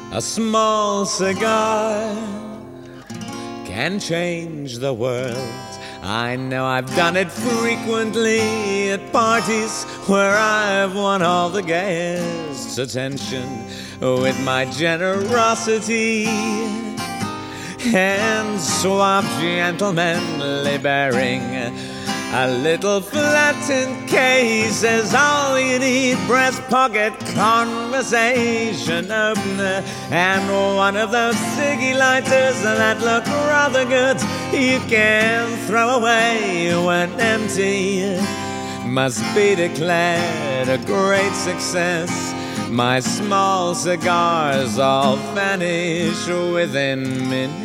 A small cigar can change the world. I know I've done it frequently at parties where I've won all the guests' attention with my generosity and suave gentlemanly bearing. A little flattened case is all you need. Breast pocket conversation opener and one of those ciggy lighters that look rather good you can throw away when empty. Must be declared a great success. My small cigars all vanish within minutes.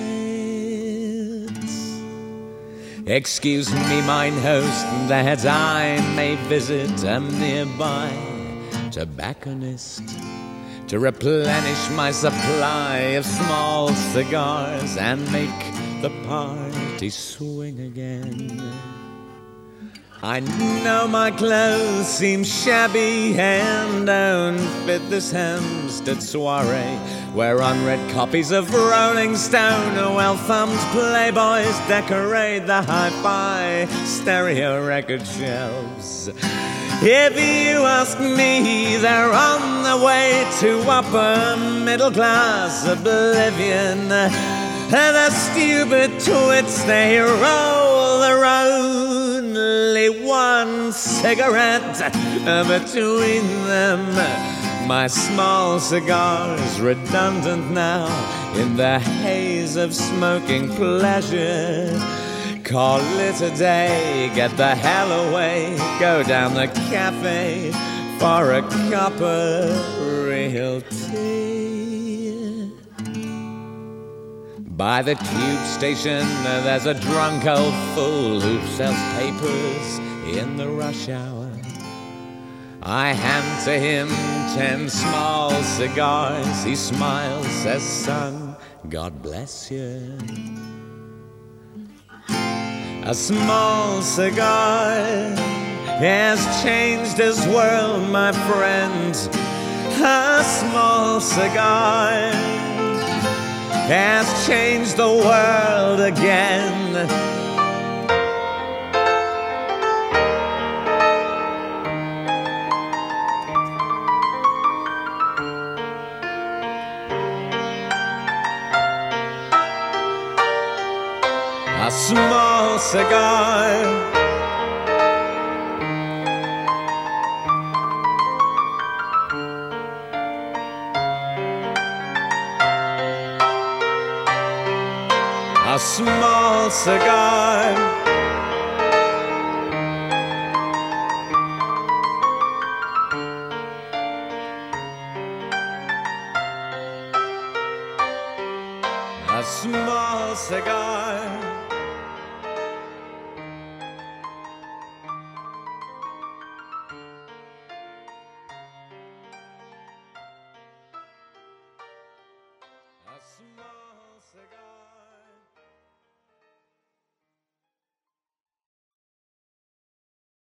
Excuse me, mine host, that I may visit a nearby tobacconist to replenish my supply of small cigars and make the party swing again. I know my clothes seem shabby and don't fit this Hampstead soiree, where unread copies of Rolling Stone or well-thumbed Playboys decorate the hi-fi stereo record shelves. If you ask me, they're on the way to upper middle-class oblivion. The stupid twits, they roll their only one cigarette between them. My small cigar's redundant now in the haze of smoking pleasure. Call it a day, get the hell away, go down the cafe for a cup of real tea. By the tube station, there's a drunk old fool who sells papers in the rush hour. I hand to him 10 small cigars. He smiles, says, "Son, God bless you." A small cigar has changed his world, my friend. A small cigar has changed the world again. A small cigar a small cigar a small cigar a small cigar